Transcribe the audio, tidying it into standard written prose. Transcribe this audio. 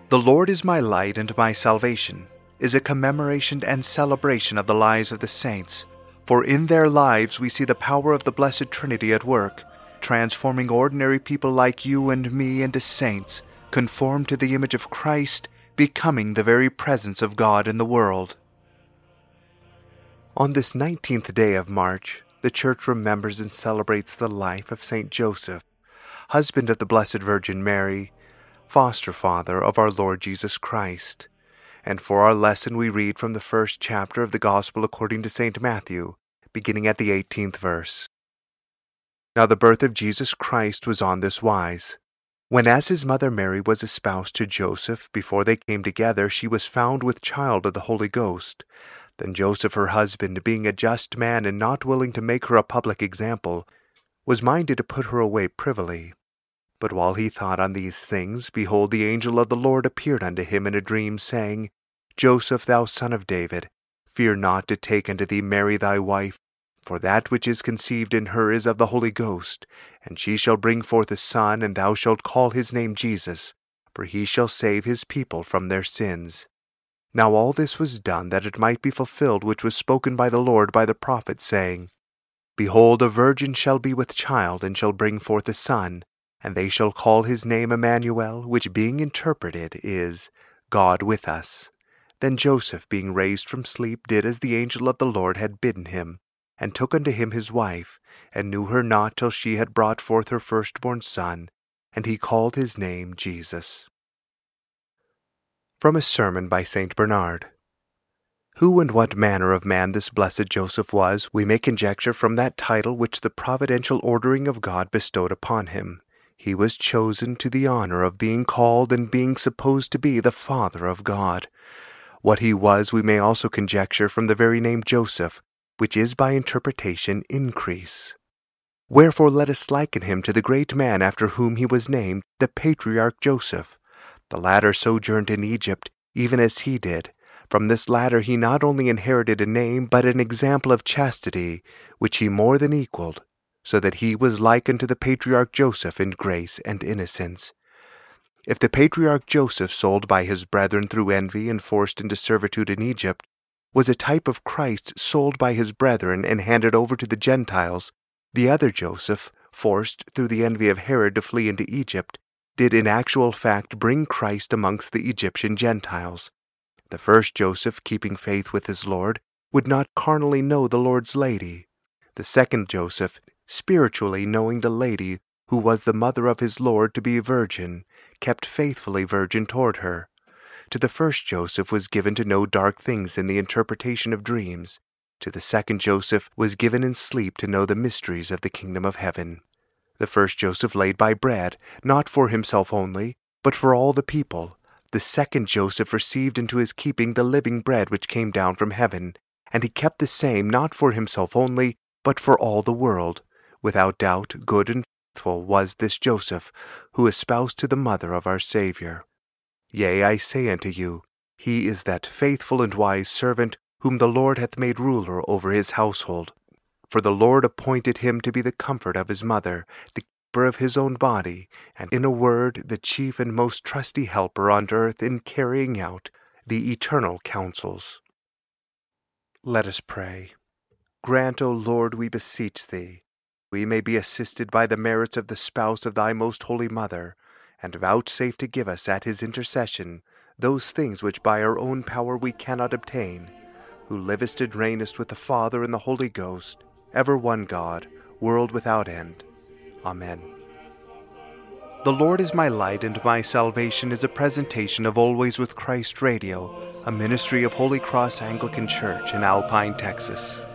The Lord is my light and my salvation is a commemoration and celebration of the lives of the saints, for in their lives we see the power of the Blessed Trinity at work, transforming ordinary people like you and me into saints, conformed to the image of Christ, becoming the very presence of God in the world. On this 19th day of March, the Church remembers and celebrates the life of Saint Joseph, husband of the Blessed Virgin Mary, foster father of our Lord Jesus Christ. And for our lesson we read from the first chapter of the Gospel according to St. Matthew, beginning at the 18th verse. Now the birth of Jesus Christ was on this wise. When as his mother Mary was espoused to Joseph, before they came together, she was found with child of the Holy Ghost. Then Joseph her husband, being a just man and not willing to make her a public example, was minded to put her away privily. But while he thought on these things, behold, the angel of the Lord appeared unto him in a dream, saying, Joseph, thou son of David, fear not to take unto thee Mary thy wife, for that which is conceived in her is of the Holy Ghost, and she shall bring forth a son, and thou shalt call his name Jesus, for he shall save his people from their sins. Now all this was done that it might be fulfilled which was spoken by the Lord by the prophet, saying, Behold, a virgin shall be with child, and shall bring forth a son, and they shall call his name Emmanuel, which being interpreted is, God with us. Then Joseph, being raised from sleep, did as the angel of the Lord had bidden him, and took unto him his wife, and knew her not till she had brought forth her firstborn son, and he called his name Jesus. From a sermon by St. Bernard. Who and what manner of man this blessed Joseph was, we may conjecture from that title which the providential ordering of God bestowed upon him. He was chosen to the honor of being called and being supposed to be the Father of God. What he was we may also conjecture from the very name Joseph, which is by interpretation increase. Wherefore let us liken him to the great man after whom he was named, the patriarch Joseph. The latter sojourned in Egypt, even as he did. From this latter he not only inherited a name, but an example of chastity, which he more than equaled, so that he was like unto the patriarch Joseph in grace and innocence. If the patriarch Joseph, sold by his brethren through envy and forced into servitude in Egypt, was a type of Christ sold by his brethren and handed over to the Gentiles, the other Joseph, forced through the envy of Herod to flee into Egypt, did in actual fact bring Christ amongst the Egyptian Gentiles. The first Joseph, keeping faith with his Lord, would not carnally know the Lord's lady. The second Joseph, spiritually knowing the lady, who was the mother of his Lord, to be a virgin, kept faithfully virgin toward her. To the first Joseph was given to know dark things in the interpretation of dreams. To the second Joseph was given in sleep to know the mysteries of the kingdom of heaven. The first Joseph laid by bread, not for himself only, but for all the people. The second Joseph received into his keeping the living bread which came down from heaven, and he kept the same not for himself only, but for all the world. Without doubt, good and faithful was this Joseph, who espoused to the mother of our Saviour. Yea, I say unto you, he is that faithful and wise servant whom the Lord hath made ruler over his household. For the Lord appointed him to be the comfort of his mother, the keeper of his own body, and in a word, the chief and most trusty helper on earth in carrying out the eternal counsels. Let us pray. Grant, O Lord, we beseech thee, we may be assisted by the merits of the spouse of thy most holy mother, and vouchsafe to give us at his intercession those things which by our own power we cannot obtain, who livest and reignest with the Father and the Holy Ghost, ever one God, world without end. Amen. The Lord is my light and my salvation is a presentation of Always with Christ Radio, a ministry of Holy Cross Anglican Church in Alpine, Texas.